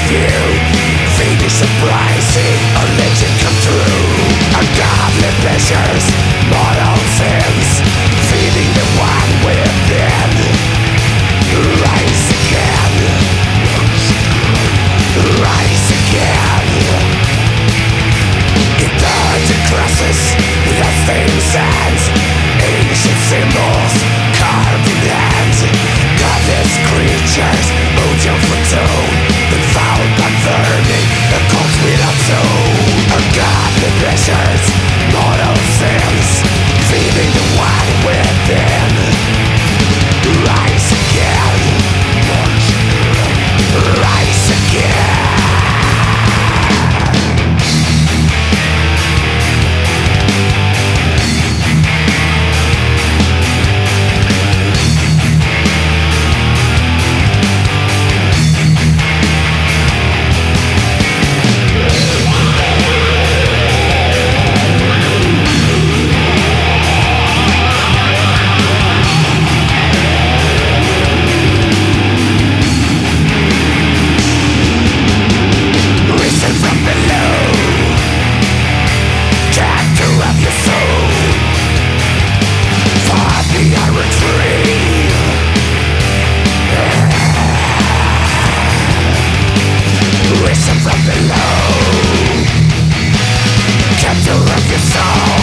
few, Phoenix surprising, a legend come true. Ungodly pleasures, mortal sins, feeding the one within. Rise again, rise again. Eternal crosses, the things and ancient symbols carved in hands. Godless creatures, mojo for tone, been found by burning, a cult without soul. Ungodly pleasures, mortal sins, feeding the one within. Rise again, rise again. Risen from below, captor of your soul.